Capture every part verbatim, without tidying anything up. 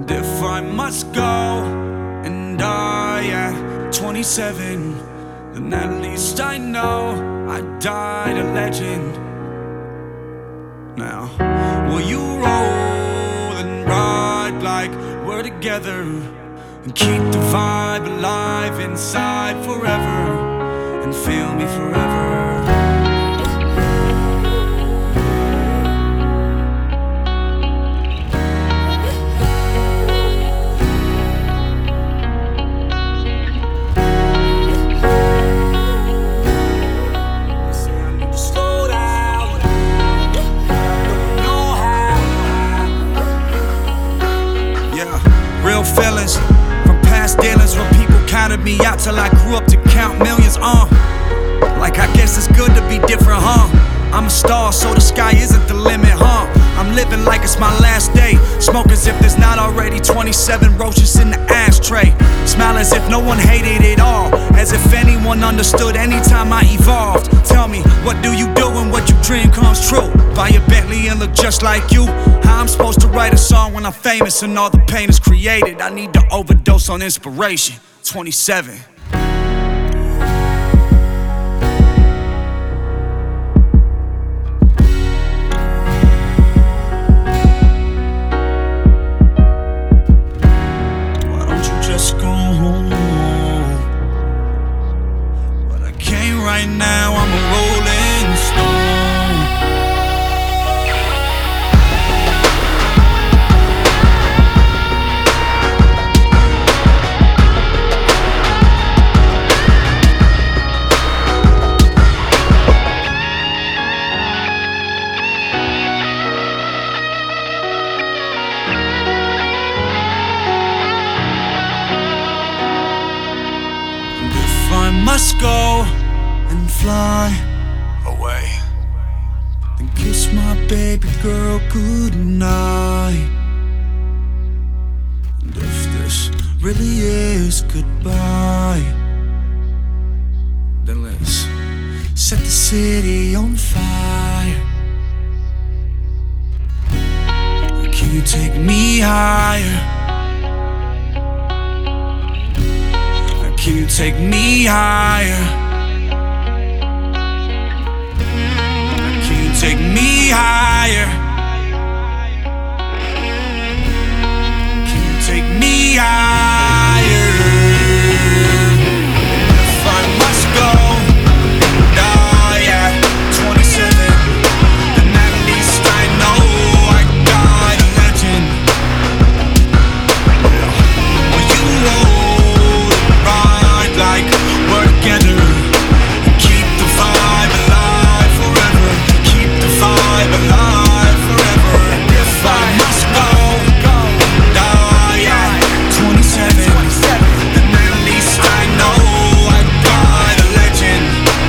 And if I must go and die at twenty-seven, then at least I know I died a legend. Now, will you roll and ride like we're together, and keep the vibe alive inside forever, and feel me forever? Real feelings from past dealings where people counted me out till I grew up to count millions. Uh, like I guess it's good to be different, huh? I'm a star, so the sky isn't the limit, huh? I'm living like it's my last day. Smoke as if there's not already twenty-seven roaches in the ashtray. Smile as if no one hated it all, as if anyone understood anytime I evolved. Tell me, what do you do when what you dream comes true? Buy a Bentley and look just like you? How I'm supposed to write a song when I'm famous and all the pain is created? I need to overdose on inspiration. twenty-seven. Right now I'm a rolling stone. And if I must go and fly away, then kiss my baby girl goodnight. And if this really is goodbye, then let's set the city on fire. Can you take me higher? Can you take me higher? Take me higher. Can you take me higher? If I must go and die at twenty-seven, then at least I know I died a legend. Will you roll and ride like we're together, and keep the vibe alive forever? Vibe alive forever. If I must go, die at twenty-seven, then at least I know I died a legend.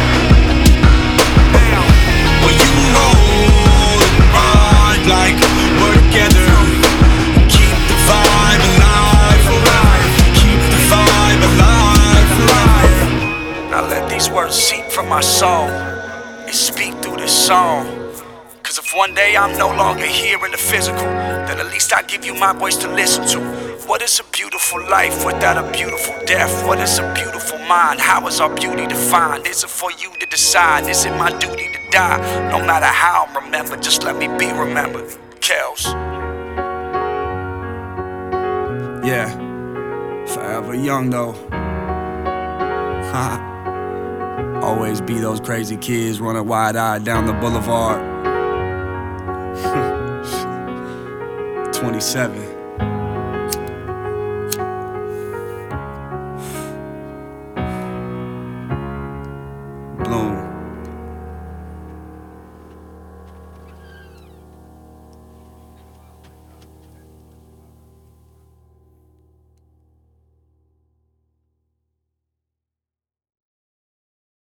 Now, will you roll and ride like we're together, and keep the vibe alive forever? Keep the vibe alive forever. Now let these words seep from my soul and speak through this song. Cause if one day I'm no longer here in the physical, then at least I give you my voice to listen to. What is a beautiful life without a beautiful death? What is a beautiful mind? How is our beauty defined? Is it for you to decide? Is it my duty to die? No matter how I'm remembered, just let me be remembered. Kels. Yeah, forever young though. Always be those crazy kids running wide-eyed down the boulevard. twenty-seven.